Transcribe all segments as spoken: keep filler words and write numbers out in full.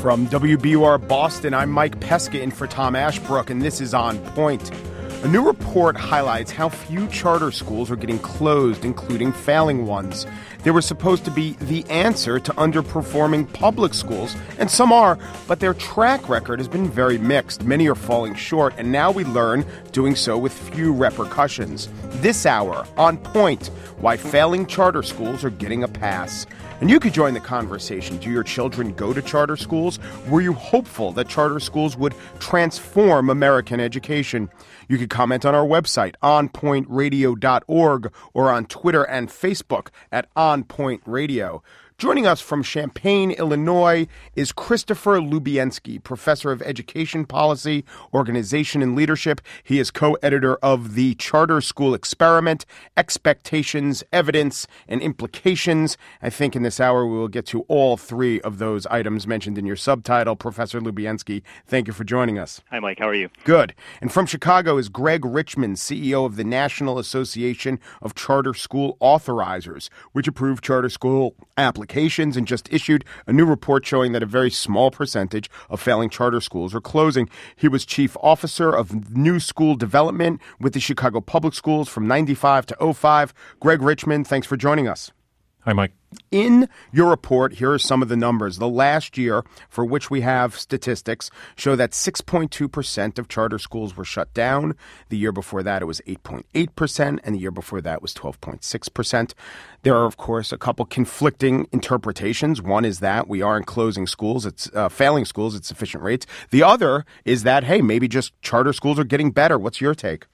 From W B U R Boston, I'm Mike Pesca in for Tom Ashbrook, and this is On Point. A new report highlights how few charter schools are getting closed, including failing ones. They were supposed to be the answer to underperforming public schools, and some are, but their track record has been very mixed. Many are falling short, and now we learn doing so with few repercussions. This hour, On Point, why failing charter schools are getting a pass. And you could join the conversation. Do your children go to charter schools? Were you hopeful that charter schools would transform American education? You could comment on our website, on point radio dot org, or on Twitter and Facebook at On Point Radio. Joining us from Champaign, Illinois, is Christopher Lubienski, professor of education policy, organization, and leadership. He is co-editor of The Charter School Experiment, Expectations, Evidence, and Implications. I think in this hour we will get to all three of those items mentioned in your subtitle. Professor Lubienski, thank you for joining us. Hi, Mike. How are you? Good. And from Chicago is Greg Richmond, C E O of the National Association of Charter School Authorizers, which approved charter school applications. Applications and just issued a new report showing that a very small percentage of failing charter schools are closing. He was chief officer of new school development with the Chicago Public Schools from ninety-five to oh five. Greg Richmond, thanks for joining us. Hi, Mike. In your report, here are some of the numbers. The last year for which we have statistics show that six point two percent of charter schools were shut down. The year before that, it was eight point eight percent, and the year before that was twelve point six percent. There are, of course, a couple conflicting interpretations. One is that we aren't closing schools, it's uh, failing schools at sufficient rates. The other is that, hey, maybe just charter schools are getting better. What's your take?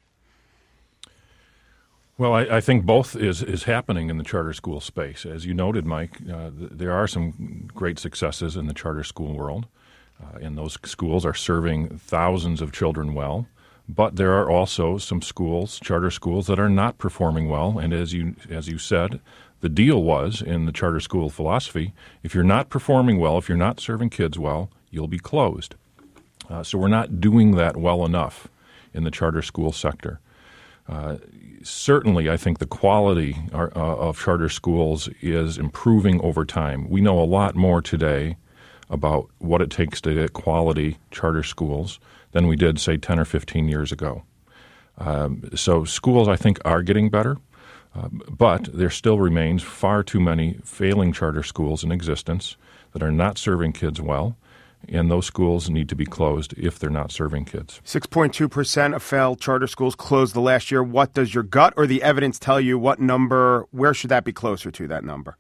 Well, I, I think both is, is happening in the charter school space. As you noted, Mike, uh, th- there are some great successes in the charter school world, uh, and those schools are serving thousands of children well. But there are also some schools, charter schools, that are not performing well. And as you as you said, the deal was in the charter school philosophy, if you're not performing well, if you're not serving kids well, you'll be closed. Uh, so we're not doing that well enough in the charter school sector. Uh, certainly, I think the quality are, uh, of charter schools is improving over time. We know a lot more today about what it takes to get quality charter schools than we did, say, ten or fifteen years ago. Um, so schools, I think, are getting better, uh, but there still remains far too many failing charter schools in existence that are not serving kids well. And those schools need to be closed if they're not serving kids. six point two percent of failed charter schools closed the last year. What does your gut or the evidence tell you? What number, where should that be closer to, that number?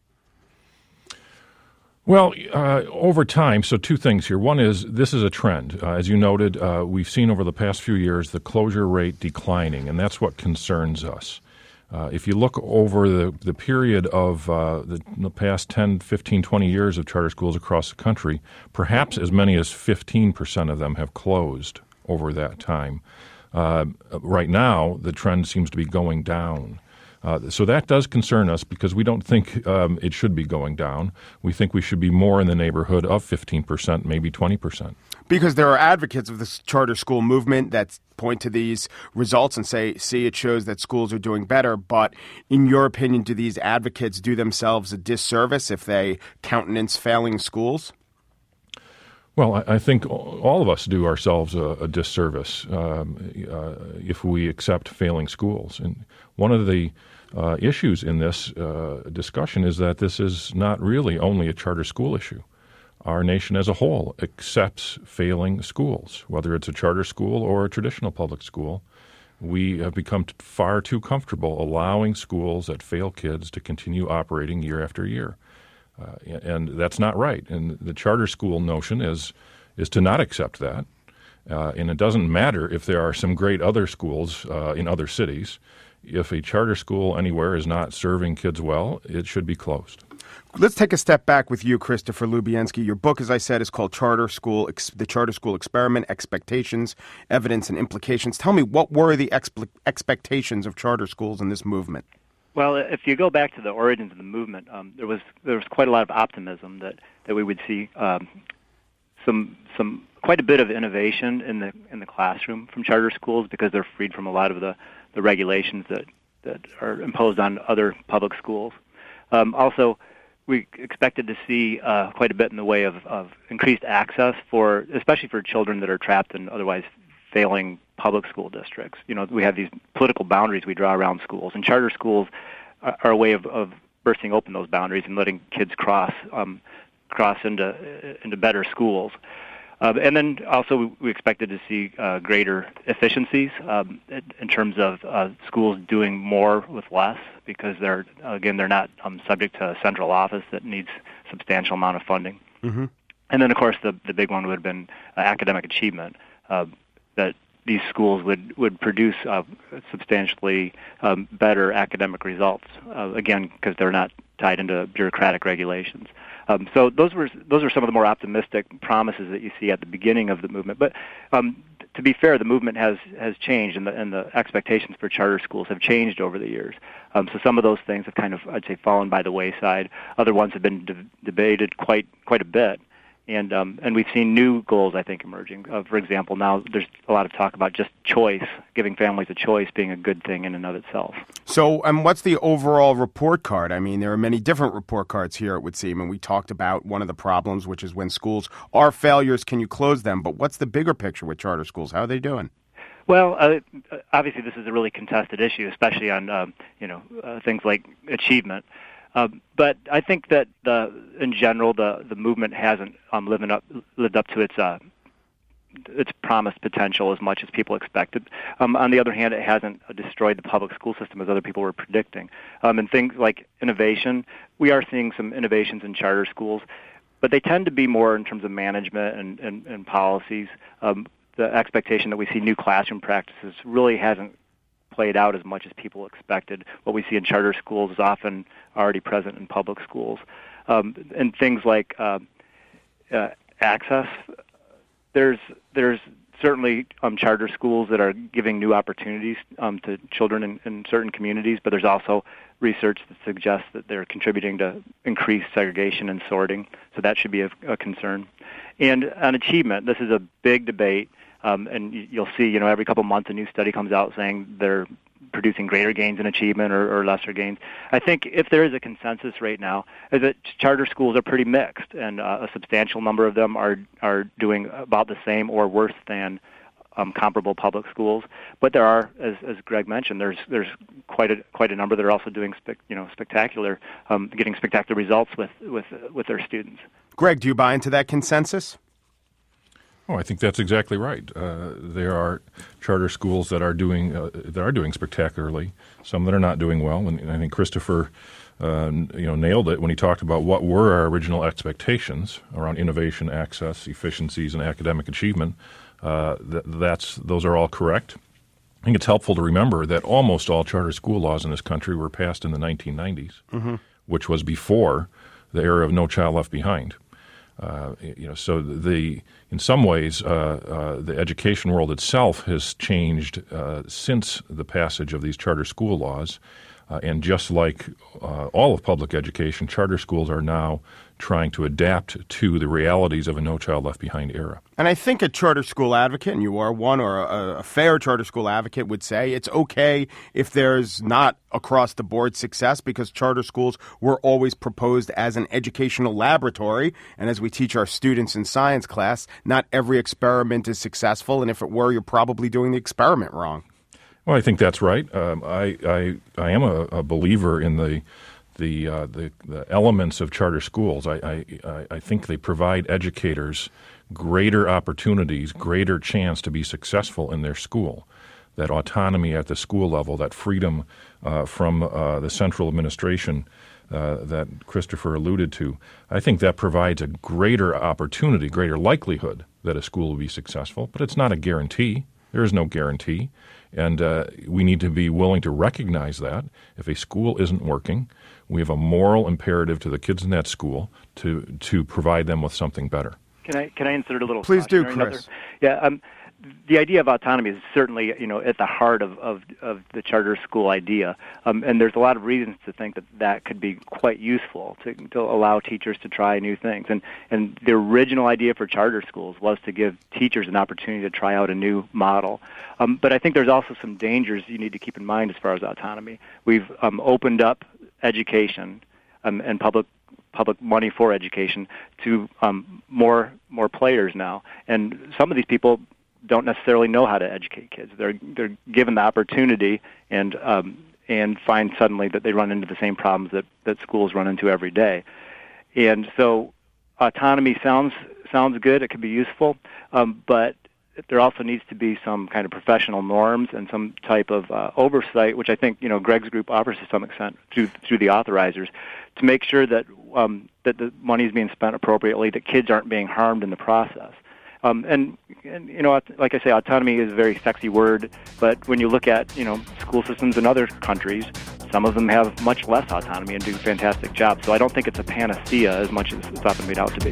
Well, uh, over time, so two things here. One is this is a trend. Uh, as you noted, uh, we've seen over the past few years the closure rate declining, and that's what concerns us. Uh, if you look over the, the period of uh, the, the past ten, fifteen, twenty years of charter schools across the country, perhaps as many as fifteen percent of them have closed over that time. Uh, right now, the trend seems to be going down. Uh, so that does concern us because we don't think um, it should be going down. We think we should be more in the neighborhood of fifteen percent, maybe twenty percent. Because there are advocates of this charter school movement that point to these results and say, see, it shows that schools are doing better. But in your opinion, do these advocates do themselves a disservice if they countenance failing schools? Well, I, I think all of us do ourselves a, a disservice um, uh, if we accept failing schools. And one of the uh, issues in this uh, discussion is that this is not really only a charter school issue. Our nation as a whole accepts failing schools, whether it's a charter school or a traditional public school. We have become t- far too comfortable allowing schools that fail kids to continue operating year after year. Uh, and that's not right. And the charter school notion is is to not accept that. Uh, and it doesn't matter if there are some great other schools uh, in other cities. If a charter school anywhere is not serving kids well, it should be closed. Let's take a step back with you, Christopher Lubienski. Your book, as I said, is called Charter School, The Charter School Experiment, Expectations, Evidence, and Implications. Tell me, what were the expe- expectations of charter schools in this movement? Well, if you go back to the origins of the movement, um, there was there was quite a lot of optimism that, that we would see um, some some quite a bit of innovation in the in the classroom from charter schools because they're freed from a lot of the, the regulations that, that are imposed on other public schools. Um, also, we expected to see uh, quite a bit in the way of, of increased access for, especially for children that are trapped in otherwise failing public school districts. You know, we have these political boundaries we draw around schools, and charter schools are, are a way of, of bursting open those boundaries and letting kids cross um, cross into into better schools. Uh, and then also we, we expected to see uh, greater efficiencies um, in, in terms of uh, schools doing more with less, because they're again they're not um, subject to a central office that needs a substantial amount of funding. Mm-hmm. And then of course the the big one would have been uh, academic achievement, uh, that these schools would would produce uh, substantially um, better academic results, uh, again because they're not tied into bureaucratic regulations. Um, so those were those are some of the more optimistic promises that you see at the beginning of the movement. But um, to be fair, the movement has, has changed, and the, and the expectations for charter schools have changed over the years. Um, so some of those things have kind of, I'd say, fallen by the wayside. Other ones have been de- debated quite quite a bit. And um, and we've seen new goals, I think, emerging. Uh, for example, now there's a lot of talk about just choice, giving families a choice being a good thing in and of itself. So, um, what's the overall report card? I mean, there are many different report cards here, it would seem, and we talked about one of the problems, which is when schools are failures, can you close them? But what's the bigger picture with charter schools? How are they doing? Well, uh, obviously this is a really contested issue, especially on um, you know uh, things like achievement. Uh, but I think that the, in general, the, the movement hasn't um, lived up lived up to its uh, its promised potential as much as people expected. Um, on the other hand, it hasn't destroyed the public school system as other people were predicting. Um, and things like innovation, we are seeing some innovations in charter schools, but they tend to be more in terms of management and, and, and policies. Um, the expectation that we see new classroom practices really hasn't played out as much as people expected. What we see in charter schools is often already present in public schools. Um, and things like uh, uh, access, there's there's certainly um, charter schools that are giving new opportunities um, to children in, in certain communities, but there's also research that suggests that they're contributing to increased segregation and sorting, so that should be a, a concern. And on achievement, this is a big debate. Um, and you'll see, you know, every couple of months a new study comes out saying they're producing greater gains in achievement or, or lesser gains. I think if there is a consensus right now, is that charter schools are pretty mixed, and uh, a substantial number of them are are doing about the same or worse than um, comparable public schools. But there are, as, as Greg mentioned, there's there's quite a quite a number that are also doing spec, you know spectacular, um, getting spectacular results with with uh, with their students. Greg, do you buy into that consensus? Oh, I think that's exactly right. Uh, there are charter schools that are doing uh, that are doing spectacularly. Some that are not doing well, and, and I think Christopher, uh, you know, nailed it when he talked about what were our original expectations around innovation, access, efficiencies, and academic achievement. Uh, th- that's those are all correct. I think it's helpful to remember that almost all charter school laws in this country were passed in the nineteen nineties, mm-hmm. which was before the era of No Child Left Behind. Uh, you know, so the in some ways, uh, uh, the education world itself has changed uh, since the passage of these charter school laws. Uh, and just like uh, all of public education, charter schools are now trying to adapt to the realities of a No Child Left Behind era. And I think a charter school advocate, and you are one, or a, a fair charter school advocate would say it's okay if there's not across-the-board success, because charter schools were always proposed as an educational laboratory. And as we teach our students in science class, not every experiment is successful, and if it were, you're probably doing the experiment wrong. Well, I think that's right. Um, I, I I am a, a believer in the the, uh, the the elements of charter schools. I, I I think they provide educators greater opportunities, greater chance to be successful in their school. That autonomy at the school level, that freedom uh, from uh, the central administration uh, that Christopher alluded to, I think that provides a greater opportunity, greater likelihood that a school will be successful. But it's not a guarantee. There is no guarantee. And uh, we need to be willing to recognize that if a school isn't working, we have a moral imperative to the kids in that school to to provide them with something better. Can I can I insert a little? Please do, Chris. Another? Yeah, um, the idea of autonomy is certainly, you know, at the heart of, of, of the charter school idea, um, and there's a lot of reasons to think that that could be quite useful to, to allow teachers to try new things. And and the original idea for charter schools was to give teachers an opportunity to try out a new model. Um, but I think there's also some dangers you need to keep in mind as far as autonomy. We've um, opened up education um, and public public money for education to um, more more players now. And some of these people don't necessarily know how to educate kids. They're they're given the opportunity and um, and find suddenly that they run into the same problems that, that schools run into every day. And so autonomy sounds sounds good. It can be useful, um, but there also needs to be some kind of professional norms and some type of uh, oversight, which I think you know Greg's group offers to some extent through through the authorizers, to make sure that um, that the money is being spent appropriately, that kids aren't being harmed in the process. Um, and, and you know, like I say, autonomy is a very sexy word, but when you look at you know school systems in other countries, some of them have much less autonomy and do fantastic jobs. So I don't think it's a panacea as much as it's often made out to be.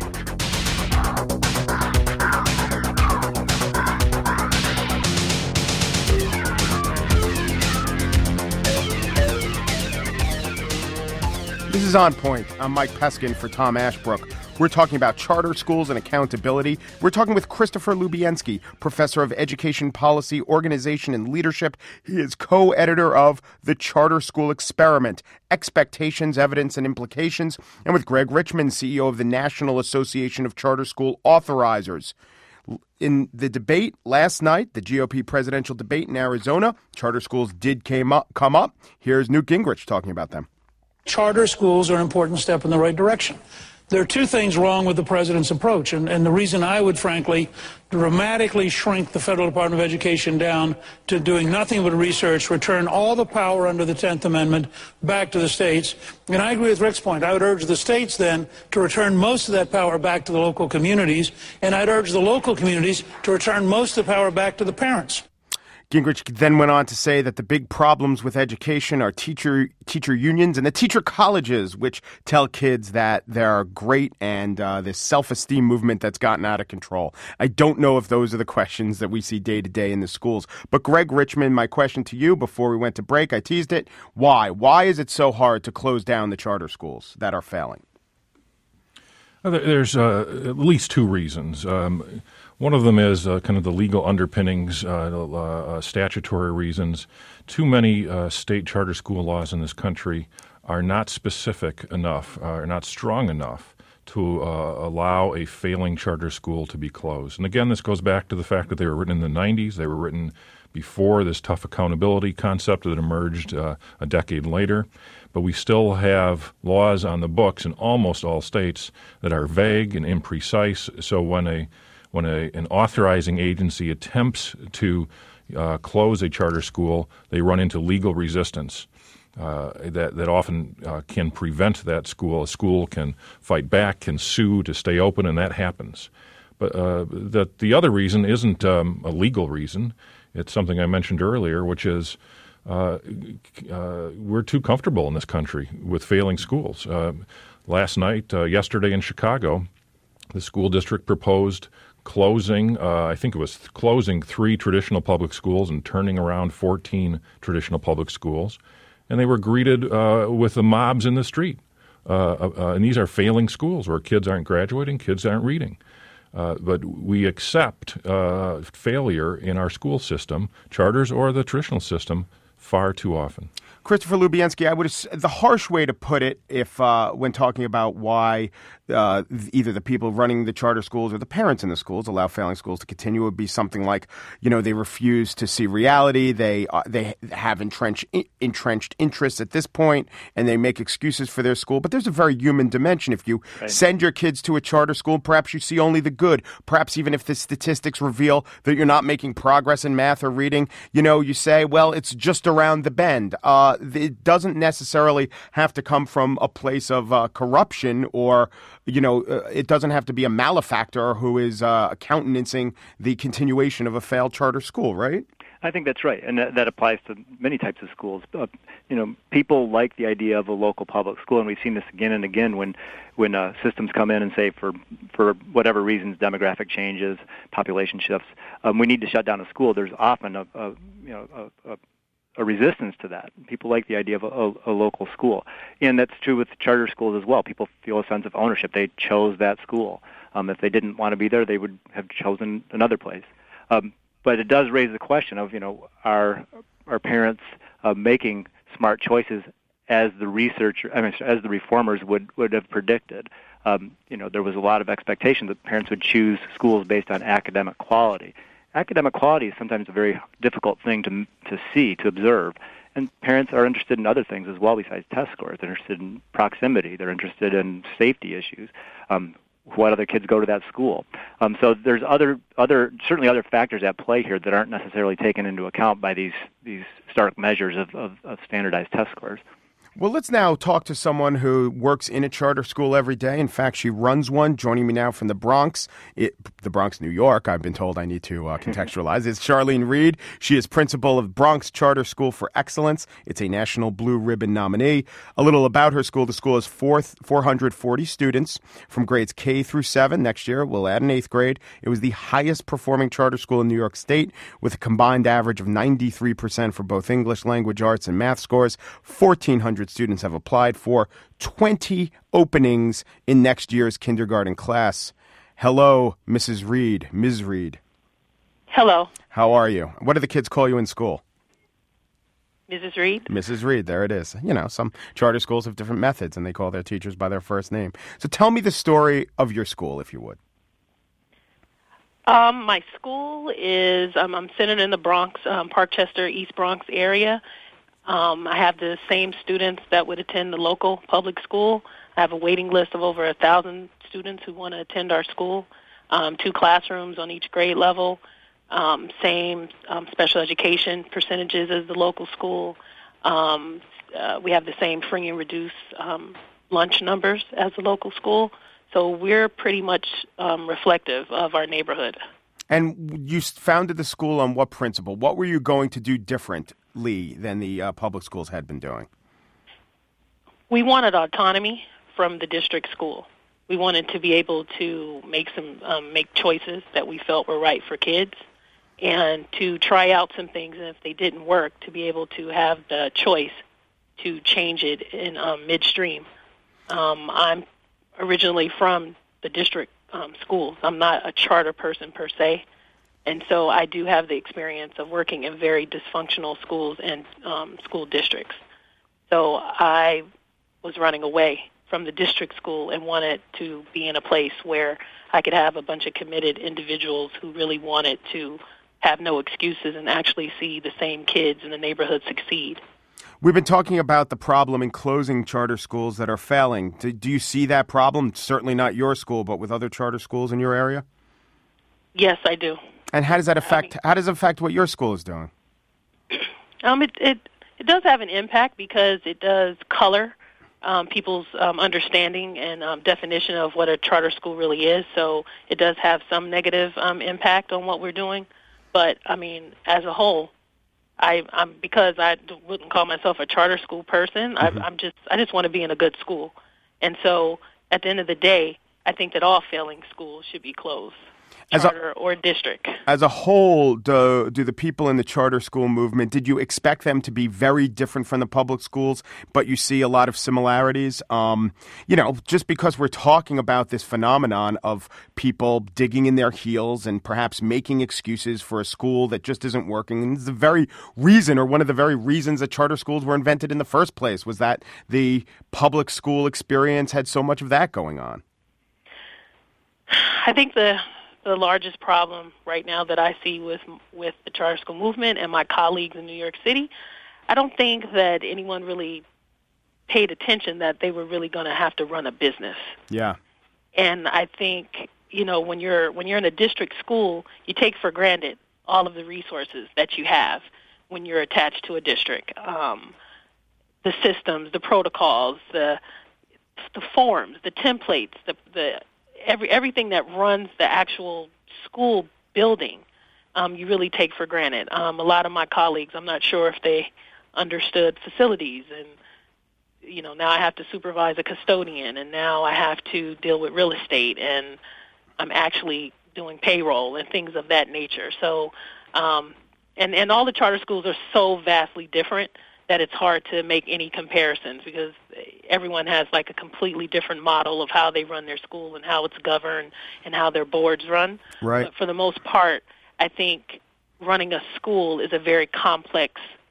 This is On Point. I'm Mike Peskin for Tom Ashbrook. We're talking about charter schools and accountability. We're talking with Christopher Lubienski, professor of education policy, organization, and leadership. He is co-editor of The Charter School Experiment, Expectations, Evidence, and Implications, and with Greg Richmond, C E O of the National Association of Charter School Authorizers. In the debate last night, the G O P presidential debate in Arizona, charter schools did came up, come up. Here's Newt Gingrich talking about them. Charter schools are an important step in the right direction. There are two things wrong with the president's approach, and, and the reason I would, frankly, dramatically shrink the Federal Department of Education down to doing nothing but research, return all the power under the tenth Amendment back to the states. And I agree with Rick's point. I would urge the states then to return most of that power back to the local communities, and I'd urge the local communities to return most of the power back to the parents. Gingrich then went on to say that the big problems with education are teacher teacher unions and the teacher colleges, which tell kids that they're great, and uh, this self-esteem movement that's gotten out of control. I don't know if those are the questions that we see day to day in the schools. But Greg Richmond, my question to you before we went to break, I teased it. Why? Why is it so hard to close down the charter schools that are failing? There's uh, at least two reasons. Um, One of them is uh, kind of the legal underpinnings, uh, uh, statutory reasons. Too many uh, state charter school laws in this country are not specific enough, are not strong enough to uh, allow a failing charter school to be closed. And again, this goes back to the fact that they were written in the nineties. They were written before this tough accountability concept that emerged uh, a decade later. But we still have laws on the books in almost all states that are vague and imprecise. So when a When a, an authorizing agency attempts to uh, close a charter school, they run into legal resistance uh, that, that often uh, can prevent that school. A school can fight back, can sue to stay open, and that happens. But uh, the, the other reason isn't um, a legal reason. It's something I mentioned earlier, which is uh, uh, we're too comfortable in this country with failing schools. Uh, last night, uh, yesterday in Chicago, the school district proposed closing, uh, I think it was th- closing three traditional public schools and turning around fourteen traditional public schools. And they were greeted uh, with the mobs in the street. Uh, uh, and these are failing schools where kids aren't graduating, kids aren't reading. Uh, but we accept uh, failure in our school system, charters or the traditional system, far too often. Christopher Lubienski, I would the harsh way to put it, if uh, when talking about why uh, either the people running the charter schools or the parents in the schools allow failing schools to continue, would be something like, you know, they refuse to see reality, they uh, they have entrenched entrenched interests at this point, and they make excuses for their school. But there's a very human dimension. If you right. send your kids to a charter school, perhaps you see only the good. Perhaps even if the statistics reveal that you're not making progress in math or reading, you know, you say, well, it's just around the bend. Uh, it doesn't necessarily have to come from a place of uh, corruption or, you know, uh, it doesn't have to be a malefactor who is uh, countenancing the continuation of a failed charter school, right? I think that's right, and that, that applies to many types of schools. Uh, you know, people like the idea of a local public school, and we've seen this again and again when when uh, systems come in and say for for whatever reasons, demographic changes, population shifts, um, we need to shut down a school. There's often a, a you know a, a a resistance to that. People like the idea of a, a, a local school. And that's true with charter schools as well. People feel a sense of ownership. They chose that school. Um, if they didn't want to be there, they would have chosen another place. Um, but it does raise the question of, you know, are, are parents uh, making smart choices as the researcher, I mean, as the reformers would, would have predicted. Um, you know, there was a lot of expectation that parents would choose schools based on academic quality. Academic quality is sometimes a very difficult thing to to see, to observe. And parents are interested in other things as well besides test scores. They're interested in proximity. They're interested in safety issues. Um, what other kids go to that school? Um, so there's other, other, certainly other factors at play here that aren't necessarily taken into account by these these stark measures of, of, of standardized test scores. Well, let's now talk to someone who works in a charter school every day. In fact, she runs one. Joining me now from the Bronx, it, the Bronx, New York. I've been told I need to uh, contextualize. It's Charlene Reed. She is principal of Bronx Charter School for Excellence. It's a National Blue Ribbon nominee. A little about her school. The school has four hundred forty students from grades K through seven. Next year, we'll add an eighth grade. It was the highest performing charter school in New York State with a combined average of ninety-three percent for both English, language arts, and math scores. fourteen hundred students have applied for twenty openings in next year's kindergarten class. Hello, Missus Reed, Miz Reed. Hello. How are you? What do the kids call you in school? Missus Reed? Missus Reed, there it is. You know, some charter schools have different methods, and they call their teachers by their first name. So tell me the story of your school, if you would. Um, my school is, um, I'm centered in the Bronx, um, Parkchester, East Bronx area. Um, I have the same students that would attend the local public school. I have a waiting list of over a thousand students who want to attend our school. Um, two classrooms on each grade level. Um, same um, special education percentages as the local school. Um, uh, we have the same free and reduced um, lunch numbers as the local school. So we're pretty much um, reflective of our neighborhood. And you founded the school on what principle? What were you going to do differently than the uh, public schools had been doing? We wanted autonomy from the district school. We wanted to be able to make some um, make choices that we felt were right for kids, and to try out some things. And if they didn't work, to be able to have the choice to change it in um, midstream. Um, I'm originally from the district um, schools. I'm not a charter person per se, and so I do have the experience of working in very dysfunctional schools and um, school districts. So I was running away from the district school and wanted to be in a place where I could have a bunch of committed individuals who really wanted to have no excuses and actually see the same kids in the neighborhood succeed. We've been talking about the problem in closing charter schools that are failing. Do, do you see that problem? Certainly not your school, but with other charter schools in your area? Yes, I do. And how does that affect, I mean, how does it affect what your school is doing? Um, it, it, it does have an impact because it does color Um, people's um, understanding and um, definition of what a charter school really is. So it does have some negative um, impact on what we're doing. But, I mean, as a whole, I, I'm because I wouldn't call myself a charter school person, mm-hmm. I, I'm just I just want to be in a good school. And so at the end of the day, I think that all failing schools should be closed. Charter a, or district. As a whole, do, do the people in the charter school movement, did you expect them to be very different from the public schools, but you see a lot of similarities? Um, you know, just because we're talking about this phenomenon of people digging in their heels and perhaps making excuses for a school that just isn't working. And it's the very reason, or one of the very reasons that charter schools were invented in the first place, was that the public school experience had so much of that going on. I think the... The largest problem right now that I see with with the charter school movement and my colleagues in New York City, I don't think that anyone really paid attention that they were really going to have to run a business. Yeah. And I think, you know, when you're when you're in a district school, you take for granted all of the resources that you have when you're attached to a district. Um, the systems, the protocols, the the forms, the templates, the the Every everything that runs the actual school building, um, you really take for granted. Um, a lot of my colleagues, I'm not sure if they understood facilities, and you know, now I have to supervise a custodian, and now I have to deal with real estate, and I'm actually doing payroll and things of that nature. So, um, and and all the charter schools are so vastly different that it's hard to make any comparisons because everyone has like a completely different model of how they run their school and how it's governed and how their boards run. Right. But for the most part, I think running a school is a very complex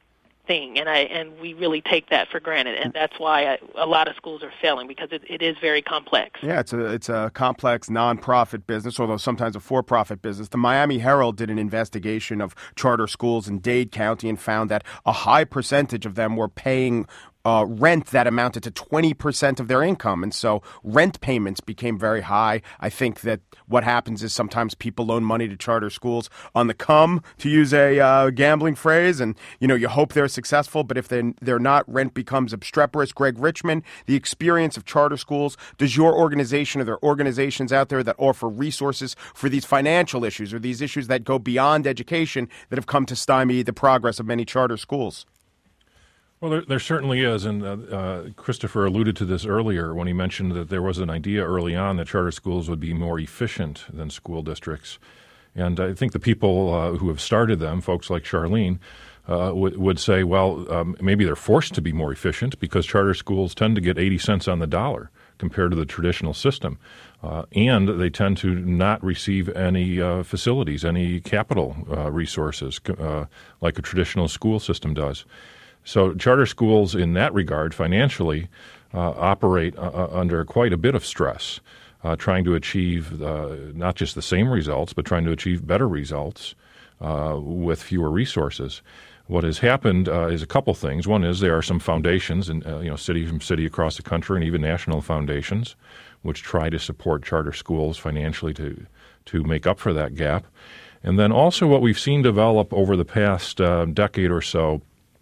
thing, and I and we really take that for granted, and that's why I, a lot of schools are failing, because it, it is very complex. Yeah, it's a it's a complex nonprofit business, although sometimes a for-profit business. The Miami Herald did an investigation of charter schools in Dade County and found that a high percentage of them were paying Uh, rent that amounted to twenty percent of their income. And so rent payments became very high. I think that what happens is sometimes people loan money to charter schools on the come, to use a uh, gambling phrase, and, you know, you hope they're successful, but if they're, they're not, rent becomes obstreperous. Greg Richmond, the experience of charter schools, does your organization, or there are organizations out there that offer resources for these financial issues or these issues that go beyond education that have come to stymie the progress of many charter schools? Well, there, there certainly is, and uh, uh, Christopher alluded to this earlier when he mentioned that there was an idea early on that charter schools would be more efficient than school districts. And I think the people uh, who have started them, folks like Charlene, uh, w- would say, well, um, maybe they're forced to be more efficient because charter schools tend to get eighty cents on the dollar compared to the traditional system. Uh, and they tend to not receive any uh, facilities, any capital uh, resources uh, like a traditional school system does. So charter schools in that regard financially uh, operate uh, under quite a bit of stress, uh, trying to achieve uh, not just the same results, but trying to achieve better results uh, with fewer resources. What has happened uh, is a couple things. One is there are some foundations, in, uh, you know, city from city across the country, and even national foundations, which try to support charter schools financially to to make up for that gap. And then also what we've seen develop over the past uh, decade or so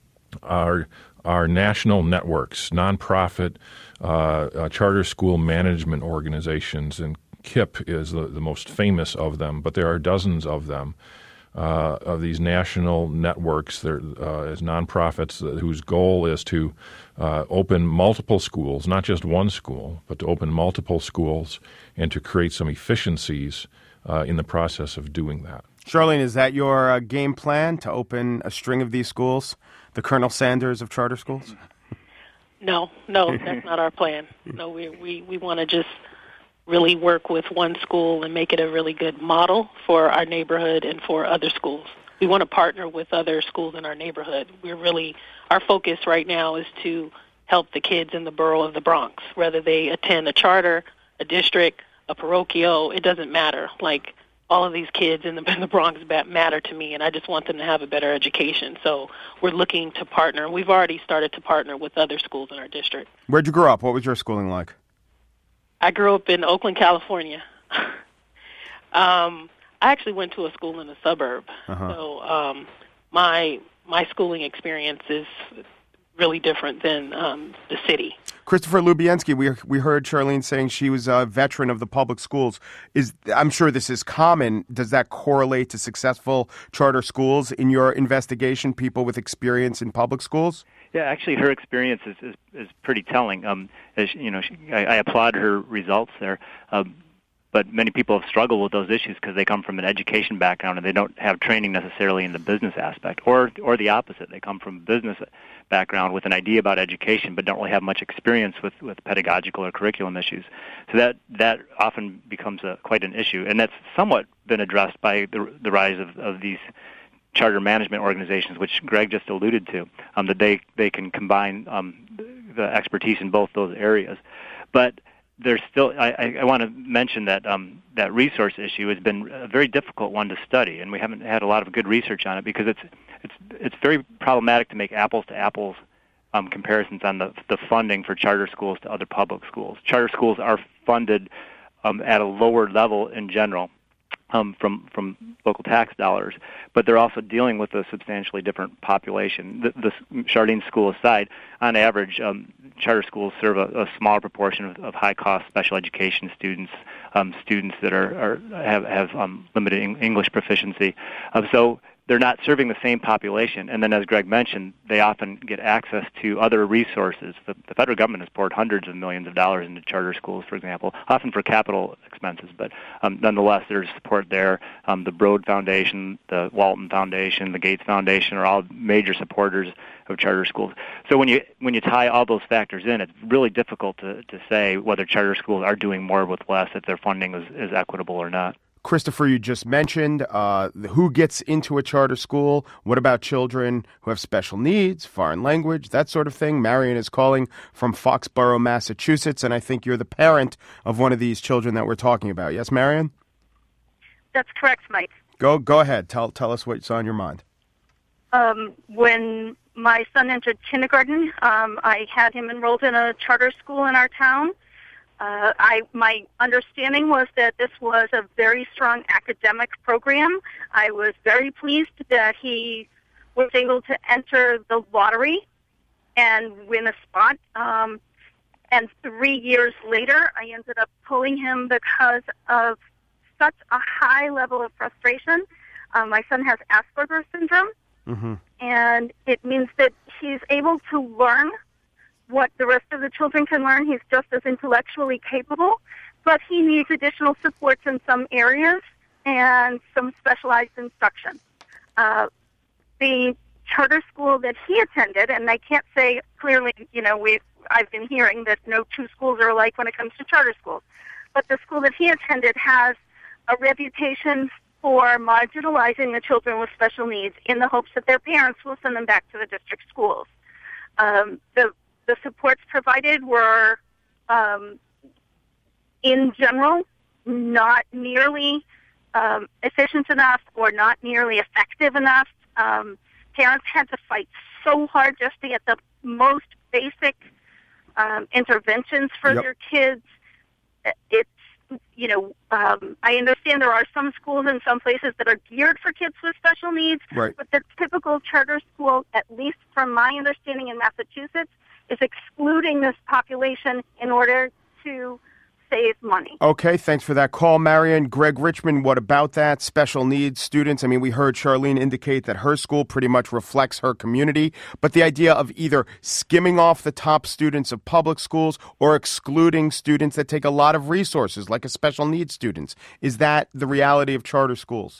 Are, are national networks, nonprofit uh, uh, charter school management organizations, and K I P is the, the most famous of them, but there are dozens of them, uh, of these national networks. There uh, as nonprofits whose goal is to uh, open multiple schools, not just one school, but to open multiple schools and to create some efficiencies uh, in the process of doing that. Charlene, is that your uh, game plan, to open a string of these schools? The Colonel Sanders of charter schools? No, no, that's not our plan. No, we we, we want to just really work with one school and make it a really good model for our neighborhood and for other schools. We want to partner with other schools in our neighborhood. We're really, our focus right now is to help the kids in the borough of the Bronx, whether they attend a charter, a district, a parochial, it doesn't matter. Like, all of these kids in the, in the Bronx matter to me, and I just want them to have a better education. So we're looking to partner. We've already started to partner with other schools in our district. Where'd you grow up? What was your schooling like? I grew up in Oakland, California. um, I actually went to a school in a suburb. Uh-huh. So um, my my schooling experience is really different than um, the city. Christopher Lubienski, we we heard Charlene saying she was a veteran of the public schools. Is I'm sure this is common. Does that correlate to successful charter schools in your investigation, people with experience in public schools? Yeah, actually, her experience is, is, is pretty telling. Um, as, you know, she, I, I applaud her results there. Um, But many people have struggled with those issues because they come from an education background and they don't have training necessarily in the business aspect, or or the opposite. They come from a business background with an idea about education but don't really have much experience with, with pedagogical or curriculum issues. So that that often becomes a, quite an issue, and that's somewhat been addressed by the, the rise of, of these charter management organizations, which Greg just alluded to, um, that they, they can combine um, the expertise in both those areas. But there's still, I, I want to mention that um, that resource issue has been a very difficult one to study, and we haven't had a lot of good research on it because it's it's it's very problematic to make apples to apples um, comparisons on the the funding for charter schools to other public schools. Charter schools are funded um, at a lower level in general um, from from local tax dollars, but they're also dealing with a substantially different population. The, the Charlene school aside, on average, um, charter schools serve a, a smaller proportion of, of high-cost special education students, um, students that are, are have have um, limited English proficiency. Um, so they're not serving the same population. And then, as Greg mentioned, they often get access to other resources. The, the federal government has poured hundreds of millions of dollars into charter schools, for example, often for capital expenses. But um, nonetheless, there's support there. Um, the Broad Foundation, the Walton Foundation, the Gates Foundation are all major supporters of charter schools. So when you when you tie all those factors in, it's really difficult to, to say whether charter schools are doing more with less, if their funding is, is equitable or not. Christopher, you just mentioned uh, who gets into a charter school. What about children who have special needs, foreign language, that sort of thing? Marion is calling from Foxborough, Massachusetts, and I think you're the parent of one of these children that we're talking about. Yes, Marion? That's correct, Mike. Go go ahead. Tell tell us what's on your mind. Um, when my son entered kindergarten, um, I had him enrolled in a charter school in our town. Uh, I my understanding was that this was a very strong academic program. I was very pleased that he was able to enter the lottery and win a spot. Um, and three years later, I ended up pulling him because of such a high level of frustration. Um, my son has Asperger's syndrome, mm-hmm. and it means that he's able to learn what the rest of the children can learn. He's just as intellectually capable, but he needs additional supports in some areas and some specialized instruction. Uh, the charter school that he attended, and I can't say clearly, you know, we've, I've been hearing that no two schools are alike when it comes to charter schools, but the school that he attended has a reputation for marginalizing the children with special needs in the hopes that their parents will send them back to the district schools. Um, the The supports provided were, um, in general, not nearly um, efficient enough or not nearly effective enough. Um, parents had to fight so hard just to get the most basic um, interventions for yep. their kids. It's, you know, um, I understand there are some schools in some places that are geared for kids with special needs, right. but the typical charter school, at least from my understanding in Massachusetts, is excluding this population in order to save money. Okay, thanks for that call, Marion. Greg Richmond, what about that? Special needs students. I mean, we heard Charlene indicate that her school pretty much reflects her community, but the idea of either skimming off the top students of public schools or excluding students that take a lot of resources, like a special needs students, is that the reality of charter schools?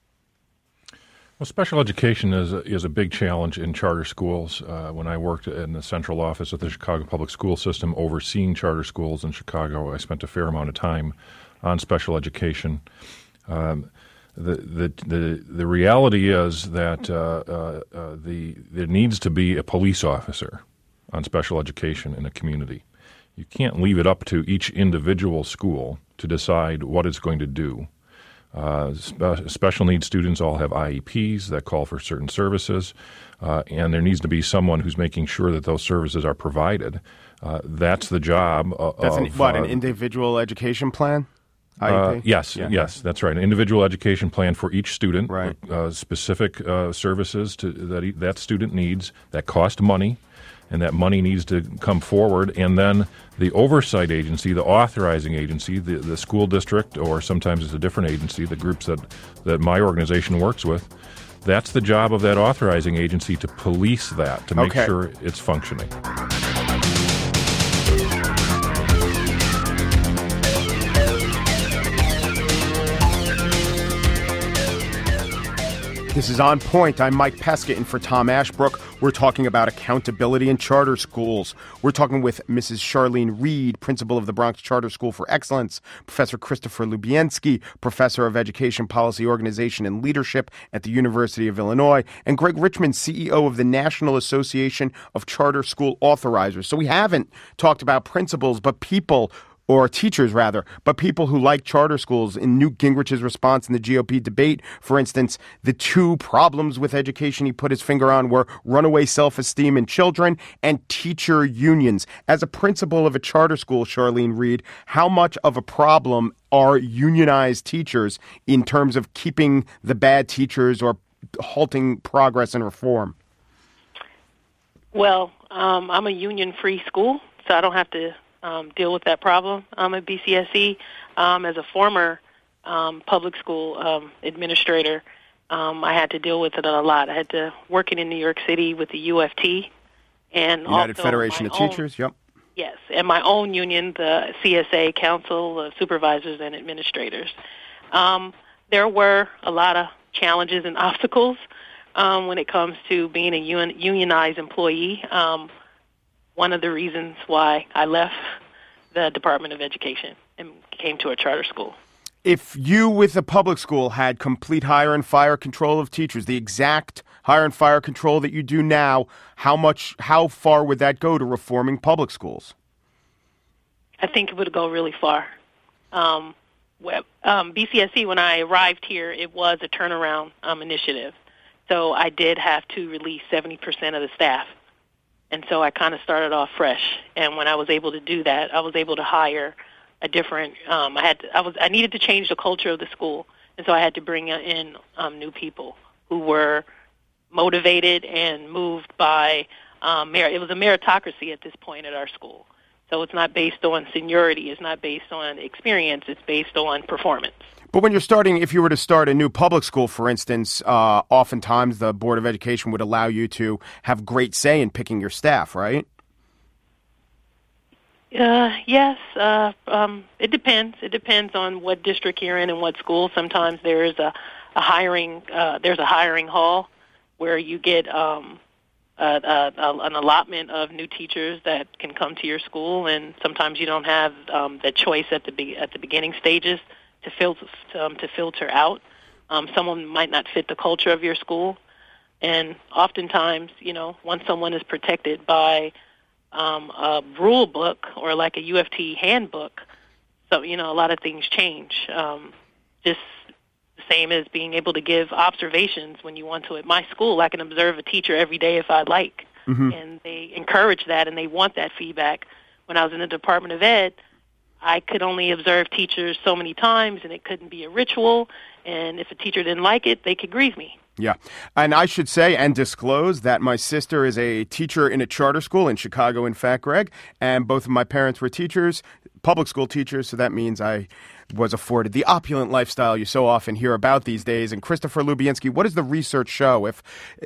Well, special education is a, is a big challenge in charter schools. Uh, when I worked in the central office of the Chicago Public School System overseeing charter schools in Chicago, I spent a fair amount of time on special education. Um, the, the the the reality is that uh, uh, uh, the there needs to be a police officer on special education in a community. You can't leave it up to each individual school to decide what it's going to do. Uh, spe- special needs students all have I E Ps that call for certain services, uh, and there needs to be someone who's making sure that those services are provided. Uh, that's the job of... That's an, what, uh, an individual education plan? Uh, yes, yeah. yes, that's right. An individual education plan for each student, right. uh, specific uh, services to, that he, that student needs that cost money, and that money needs to come forward, and then the oversight agency, the authorizing agency, the, the school district, or sometimes it's a different agency, the groups that, that my organization works with, that's the job of that authorizing agency to police that, to make okay. sure it's functioning. This is On Point. I'm Mike Pesca in for Tom Ashbrook. We're talking about accountability in charter schools. We're talking with Missus Charlene Reed, principal of the Bronx Charter School for Excellence, Professor Christopher Lubienski, professor of Education Policy Organization and Leadership at the University of Illinois, and Greg Richmond, C E O of the National Association of Charter School Authorizers. So we haven't talked about principals, but people or teachers rather, but people who like charter schools. In Newt Gingrich's response in the G O P debate, for instance, the two problems with education he put his finger on were runaway self-esteem in children and teacher unions. As a principal of a charter school, Charlene Reed, how much of a problem are unionized teachers in terms of keeping the bad teachers or halting progress and reform? Well, um, I'm a union-free school, so I don't have to Um, deal with that problem um, at B C S E. Um, as a former um, public school um, administrator, um, I had to deal with it a lot. I had to working in New York City with the U F T and United also Federation of own, Teachers. Yep. Yes, and my own union, the C S A, Council of Supervisors and Administrators. Um, there were a lot of challenges and obstacles um, when it comes to being a un- unionized employee. Um, One of the reasons why I left the Department of Education and came to a charter school. If you, with a public school, had complete hire and fire control of teachers, the exact hire and fire control that you do now, how much, how far would that go to reforming public schools? I think it would go really far. Um, um, B C S E, when I arrived here, it was a turnaround um, initiative. So I did have to release seventy percent of the staff. And so I kind of started off fresh. And when I was able to do that, I was able to hire a different, um, I had, to, I was, I needed to change the culture of the school. And so I had to bring in um, new people who were motivated and moved by, um, merit. It was a meritocracy at this point at our school. So it's not based on seniority. It's not based on experience. It's based on performance. But when you're starting, if you were to start a new public school, for instance, uh, oftentimes the Board of Education would allow you to have great say in picking your staff, right? Uh, yes. Uh, um, it depends. It depends on what district you're in and what school. Sometimes there is a, a hiring. Uh, there's a hiring hall where you get um, a, a, a, an allotment of new teachers that can come to your school, and sometimes you don't have um, the choice at the be- at the beginning stages to filter um, to filter out. Um, someone might not fit the culture of your school, and oftentimes, you know, once someone is protected by um, a rule book or like a U F T handbook, so you know, a lot of things change. Um, just the same as being able to give observations when you want to. At my school, I can observe a teacher every day if I like, mm-hmm. and they encourage that and they want that feedback. When I was in the Department of Ed, I could only observe teachers so many times, and it couldn't be a ritual. And if a teacher didn't like it, they could grieve me. Yeah. And I should say and disclose that my sister is a teacher in a charter school in Chicago, in fact, Greg. And both of my parents were teachers, public school teachers. So that means I was afforded the opulent lifestyle you so often hear about these days. And Christopher Lubienski, what does the research show? If,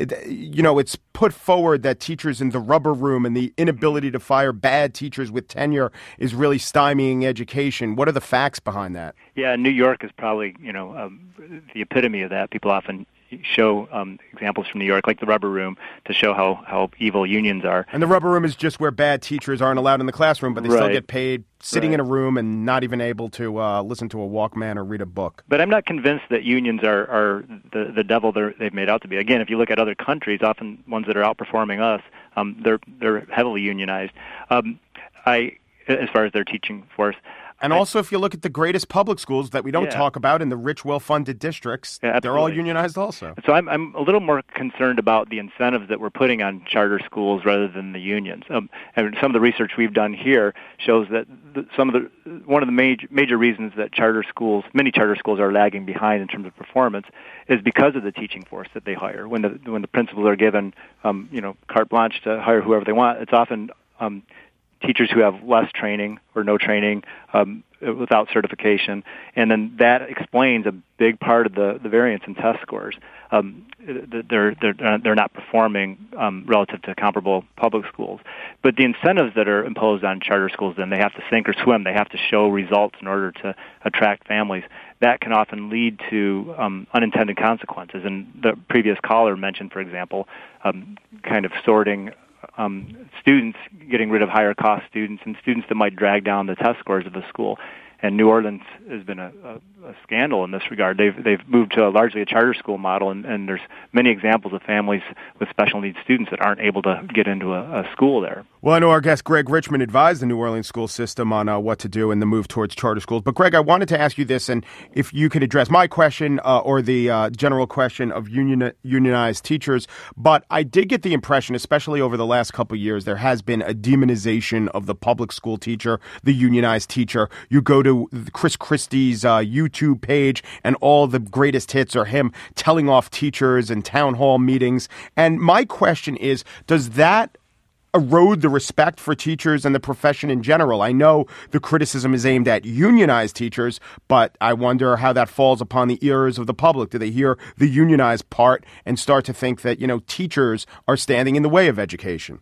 you know, it's put forward that teachers in the rubber room and the inability to fire bad teachers with tenure is really stymieing education. What are the facts behind that? Yeah, New York is probably, you know, um, the epitome of that. People often show um, examples from New York, like the rubber room, to show how, how evil unions are. And the rubber room is just where bad teachers aren't allowed in the classroom, but they right. still get paid sitting right. in a room and not even able to uh, listen to a Walkman or read a book. But I'm not convinced that unions are, are the, the devil they've made out to be. Again, if you look at other countries, often ones that are outperforming us, um, they're they're heavily unionized. Um, I, as far as their teaching force. And also, if you look at the greatest public schools that we don't yeah. talk about in the rich, well-funded districts, yeah, they're all unionized also. So I'm I'm a little more concerned about the incentives that we're putting on charter schools rather than the unions. Um, and some of the research we've done here shows that the, some of the one of the major major reasons that charter schools, many charter schools, are lagging behind in terms of performance is because of the teaching force that they hire. When the when the principals are given, um, you know, carte blanche to hire whoever they want, it's often um, teachers who have less training or no training, um, without certification, and then that explains a big part of the, the variance in test scores. Um, they're they're they're not performing um, relative to comparable public schools. But the incentives that are imposed on charter schools, then they have to sink or swim. They have to show results in order to attract families. That can often lead to um, unintended consequences. And the previous caller mentioned, for example, um, kind of sorting. Um, students, getting rid of higher cost students and students that might drag down the test scores of the school. And New Orleans has been a, a, a scandal in this regard. They've they've moved to a largely a charter school model, and, and there's many examples of families with special needs students that aren't able to get into a, a school there. Well, I know our guest Greg Richmond advised the New Orleans school system on uh, what to do in the move towards charter schools. But Greg, I wanted to ask you this, and if you could address my question uh, or the uh, general question of union, unionized teachers. But I did get the impression, especially over the last couple of years, there has been a demonization of the public school teacher, the unionized teacher. You go to Chris Christie's uh, YouTube page, and all the greatest hits are him telling off teachers and town hall meetings. And my question is, does that erode the respect for teachers and the profession in general? I know the criticism is aimed at unionized teachers, but I wonder how that falls upon the ears of the public. Do they hear the unionized part and start to think that, you know, teachers are standing in the way of education?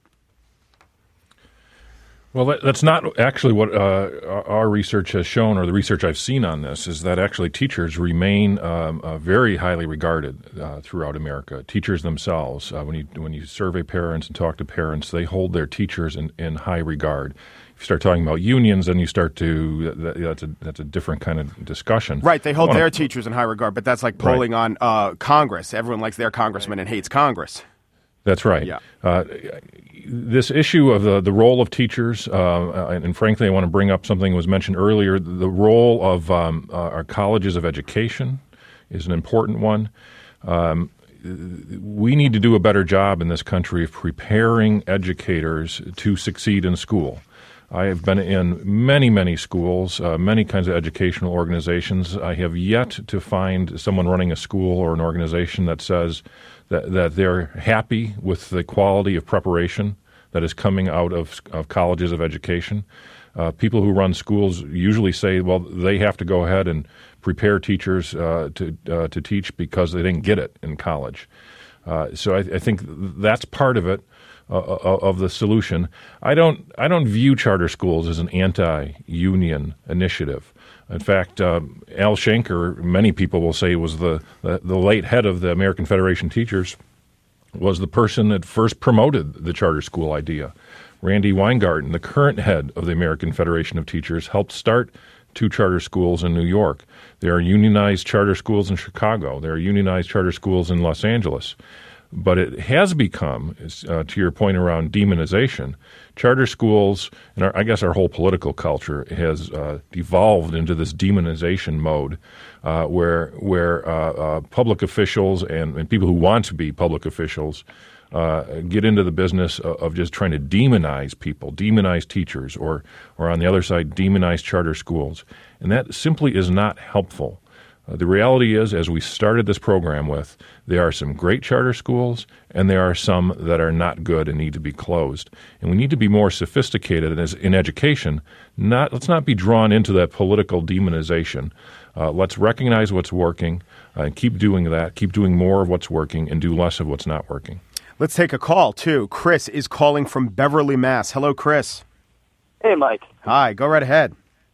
Well, that's not actually what uh, our research has shown, or the research I've seen on this, is that actually teachers remain um, uh, very highly regarded uh, throughout America. Teachers themselves, uh, when you when you survey parents and talk to parents, they hold their teachers in, in high regard. If you start talking about unions, then you start to that, that's a that's a different kind of discussion. Right, they hold Wanna, their teachers in high regard, but that's like polling right. on uh, Congress. Everyone likes their congressman and hates Congress. That's right. Yeah. Uh, this issue of the, the role of teachers, uh, and, and frankly, I want to bring up something that was mentioned earlier. The role of um, uh, our colleges of education is an important one. Um, we need to do a better job in this country of preparing educators to succeed in school. I have been in many, many schools, uh, many kinds of educational organizations. I have yet to find someone running a school or an organization that says that, that they're happy with the quality of preparation that is coming out of, of colleges of education. Uh, people who run schools usually say, well, they have to go ahead and prepare teachers uh, to uh, to teach because they didn't get it in college. Uh, so I, I think that's part of it. Uh, of the solution. I don't I don't view charter schools as an anti-union initiative. In fact, um, Al Shanker, many people will say, was the, the, the late head of the American Federation of Teachers, was the person that first promoted the charter school idea. Randy Weingarten, the current head of the American Federation of Teachers, helped start two charter schools in New York. There are unionized charter schools in Chicago. There are unionized charter schools in Los Angeles. But it has become, uh, to your point around demonization, charter schools, and our, I guess our whole political culture has uh, devolved into this demonization mode uh, where where uh, uh, public officials and, and people who want to be public officials uh, get into the business of, of just trying to demonize people, demonize teachers, or, or on the other side, demonize charter schools. And that simply is not helpful. Uh, the reality is, as we started this program with, there are some great charter schools, and there are some that are not good and need to be closed. And we need to be more sophisticated as, in education. Not let's not be drawn into that political demonization. Uh, let's recognize what's working uh, and keep doing that. Keep doing more of what's working and do less of what's not working. Let's take a call too. Chris is calling from Beverly, Mass. Hello, Chris. Hey, Mike. Hi. Go right ahead.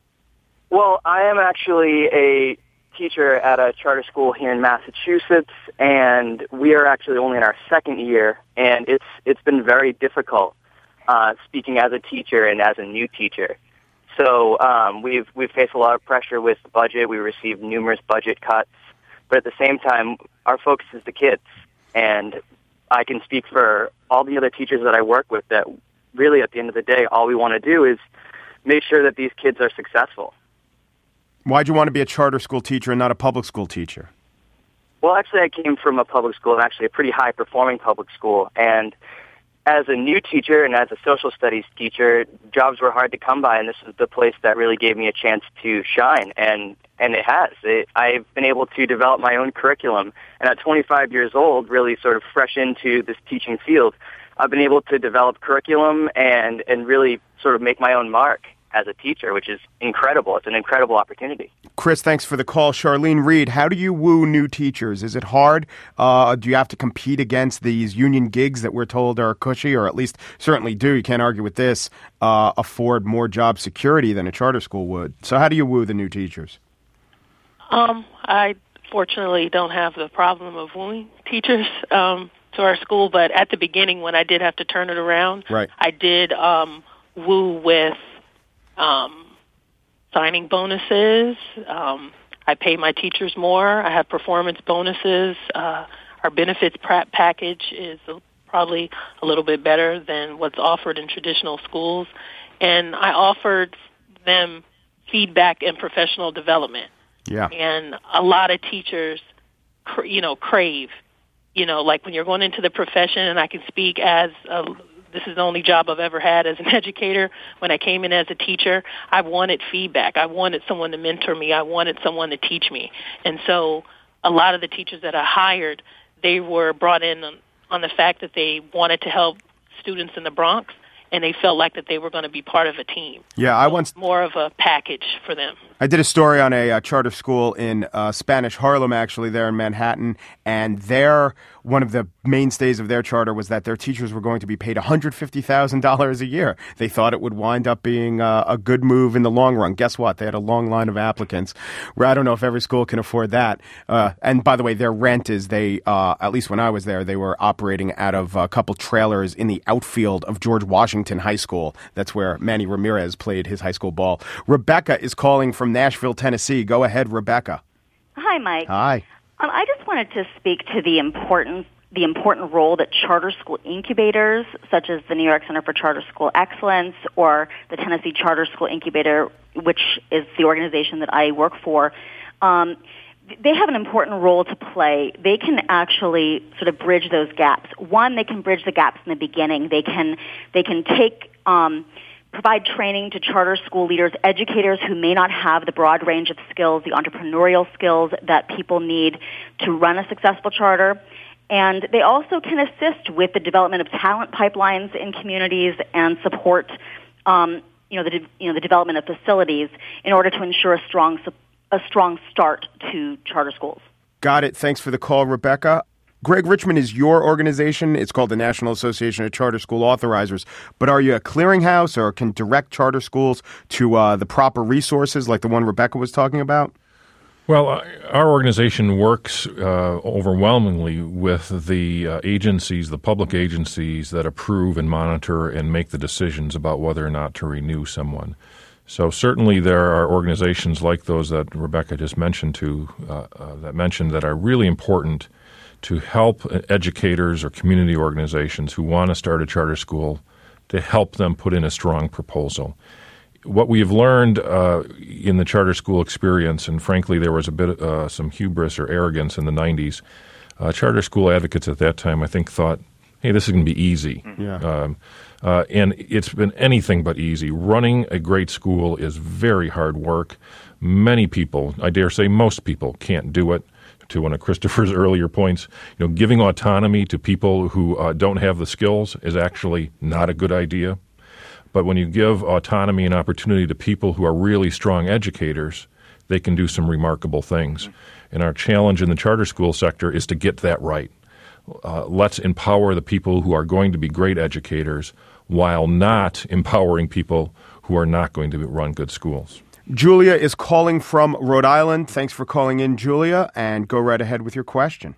Well, I am actually a teacher at a charter school here in Massachusetts, and we are actually only in our second year, and it's it's been very difficult uh, speaking as a teacher and as a new teacher. So um, we've we've faced a lot of pressure with the budget. We received numerous budget cuts, but at the same time, our focus is the kids, and I can speak for all the other teachers that I work with that really at the end of the day, all we want to do is make sure that these kids are successful. Why'd you want to be a charter school teacher and not a public school teacher? Well, actually, I came from a public school, and actually a pretty high-performing public school. And as a new teacher and as a social studies teacher, jobs were hard to come by, and this is the place that really gave me a chance to shine, and and it has. It, I've been able to develop my own curriculum, and at twenty-five years old, really sort of fresh into this teaching field, I've been able to develop curriculum and, and really sort of make my own mark as a teacher, which is incredible. It's an incredible opportunity. Chris, thanks for the call. Charlene Reed, how do you woo new teachers? Is it hard? Uh, do you have to compete against these union gigs that we're told are cushy, or at least certainly do, you can't argue with this, uh, afford more job security than a charter school would? So how do you woo the new teachers? Um, I fortunately don't have the problem of wooing teachers um, to our school, but at the beginning when I did have to turn it around, right. I did um, woo with Um, signing bonuses. Um, I pay my teachers more. I have performance bonuses. Uh, our benefits pra- package is probably a little bit better than what's offered in traditional schools. And I offered them feedback and professional development. Yeah. And a lot of teachers, cr- you know, crave, you know, like when you're going into the profession, and I can speak as a This is the only job I've ever had as an educator. When I came in as a teacher, I wanted feedback. I wanted someone to mentor me. I wanted someone to teach me. And so a lot of the teachers that I hired, they were brought in on, on the fact that they wanted to help students in the Bronx, and they felt like that they were going to be part of a team. Yeah, I once more of a package for them. I did a story on a uh, charter school in uh, Spanish Harlem, actually, there in Manhattan, and their one of the mainstays of their charter was that their teachers were going to be paid one hundred fifty thousand dollars a year. They thought it would wind up being uh, a good move in the long run. Guess what? They had a long line of applicants. I don't know if every school can afford that. Uh, and by the way, their rent is they, uh, at least when I was there, they were operating out of a couple trailers in the outfield of George Washington High School. That's where Manny Ramirez played his high school ball. Rebecca is calling from Nashville, Tennessee. Go ahead, Rebecca. Hi, Mike. Hi. Um, I just wanted to speak to the important the important role that charter school incubators, such as the New York Center for Charter School Excellence or the Tennessee Charter School Incubator, which is the organization that I work for, um, they have an important role to play. They can actually sort of bridge those gaps. One, they can bridge the gaps in the beginning. They can they can take um, provide training to charter school leaders, educators who may not have the broad range of skills, the entrepreneurial skills that people need to run a successful charter. And they also can assist with the development of talent pipelines in communities and support, um, you know, the de- you know the development of facilities in order to ensure a strong a strong start to charter schools. Got it. Thanks for the call, Rebecca. Greg Richmond is your organization. It's called the National Association of Charter School Authorizers. But are you a clearinghouse or can direct charter schools to uh, the proper resources like the one Rebecca was talking about? Well, uh, our organization works uh, overwhelmingly with the uh, agencies, the public agencies that approve and monitor and make the decisions about whether or not to renew someone. So certainly there are organizations like those that Rebecca just mentioned to uh, uh, that mentioned that are really important to help educators or community organizations who want to start a charter school to help them put in a strong proposal. What we've learned uh, in the charter school experience, and frankly there was a bit uh, some hubris or arrogance in the nineties, uh, charter school advocates at that time I think thought, hey, this is going to be easy. Yeah. Um, uh, and it's been anything but easy. Running a great school is very hard work. Many people, I dare say most people, can't do it. To one of Christopher's earlier points, you know, giving autonomy to people who uh, don't have the skills is actually not a good idea. But when you give autonomy and opportunity to people who are really strong educators, they can do some remarkable things. And our challenge in the charter school sector is to get that right. Uh, let's empower the people who are going to be great educators while not empowering people who are not going to run good schools. Julia is calling from Rhode Island. Thanks for calling in, Julia, and go right ahead with your question.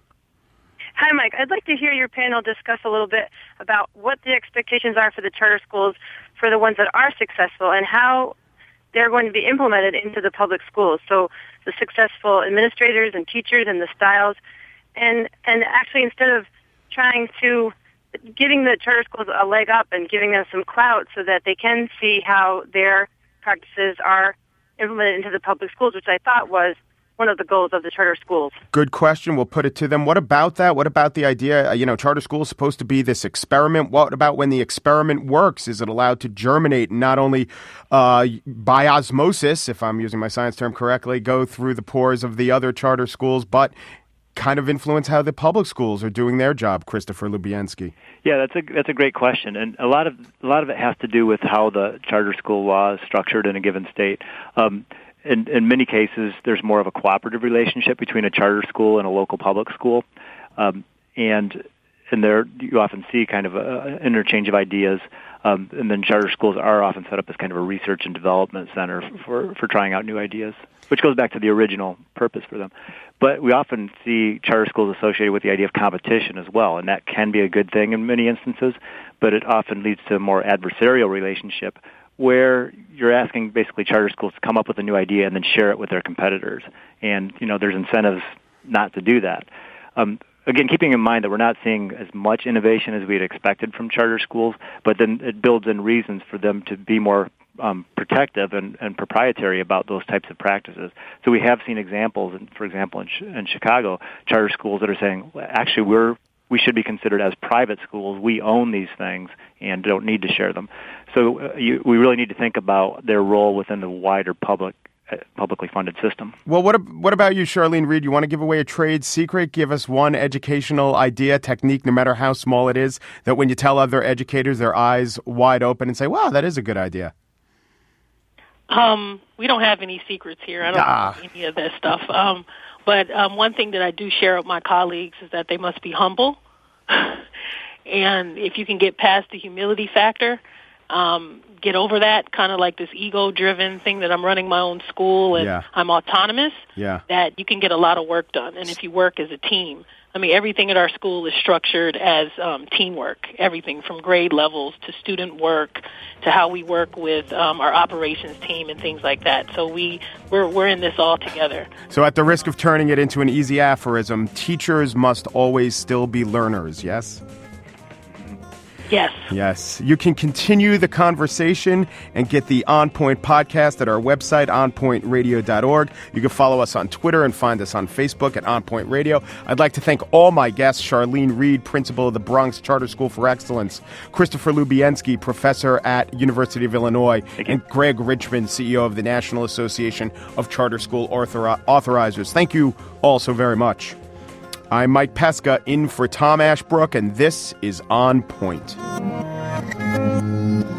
Hi, Mike. I'd like to hear your panel discuss a little bit about what the expectations are for the charter schools for the ones that are successful and how they're going to be implemented into the public schools. So the successful administrators and teachers and the styles. And, and actually, instead of trying to giving the charter schools a leg up and giving them some clout so that they can see how their practices are implemented into the public schools, which I thought was one of the goals of the charter schools. Good question. We'll put it to them. What about that? What about the idea, uh, you know, charter school is supposed to be this experiment. What about when the experiment works? Is it allowed to germinate and not only uh, by osmosis, if I'm using my science term correctly, go through the pores of the other charter schools, but kind of influence how the public schools are doing their job, Christopher Lubienski? Yeah, that's a that's a great question, and a lot of a lot of it has to do with how the charter school law is structured in a given state. Um, in, in many cases, there's more of a cooperative relationship between a charter school and a local public school, um, and and there you often see kind of an interchange of ideas. Um, and then charter schools are often set up as kind of a research and development center for, for trying out new ideas, which goes back to the original purpose for them. But we often see charter schools associated with the idea of competition as well, and that can be a good thing in many instances, but it often leads to a more adversarial relationship where you're asking basically charter schools to come up with a new idea and then share it with their competitors. And, you know, there's incentives not to do that. Um, Again, keeping in mind that we're not seeing as much innovation as we had expected from charter schools, but then it builds in reasons for them to be more um, protective and, and proprietary about those types of practices. So we have seen examples, for example, in, in Chicago, charter schools that are saying, well, actually, we're we should be considered as private schools. We own these things and don't need to share them. So uh, you, we really need to think about their role within the wider public publicly funded system. Well, what what about you, Charlene Reed? You want to give away a trade secret? Give us one educational idea, technique, no matter how small it is, that when you tell other educators, their eyes wide open and say, wow, that is a good idea. Um, we don't have any secrets here. I don't Ah. know any of that stuff. Um, but um, one thing that I do share with my colleagues is that they must be humble. And if you can get past the humility factor, um, get over that, kind of like this ego-driven thing that I'm running my own school and Yeah. I'm autonomous, Yeah. that you can get a lot of work done. And if you work as a team, I mean, everything at our school is structured as um, teamwork, everything from grade levels to student work to how we work with um, our operations team and things like that. So we, we're, we're in this all together. So at the risk of turning it into an easy aphorism, teachers must always still be learners, yes? Yes. Yes. You can continue the conversation and get the On Point podcast at our website, on point radio dot org. You can follow us on Twitter and find us on Facebook at On Point Radio. I'd like to thank all my guests, Charlene Reed, principal of the Bronx Charter School for Excellence, Christopher Lubienski, professor at University of Illinois, and Greg Richmond, C E O of the National Association of Charter School Author- Authorizers. Thank you all so very much. I'm Mike Pesca, in for Tom Ashbrook, and this is On Point.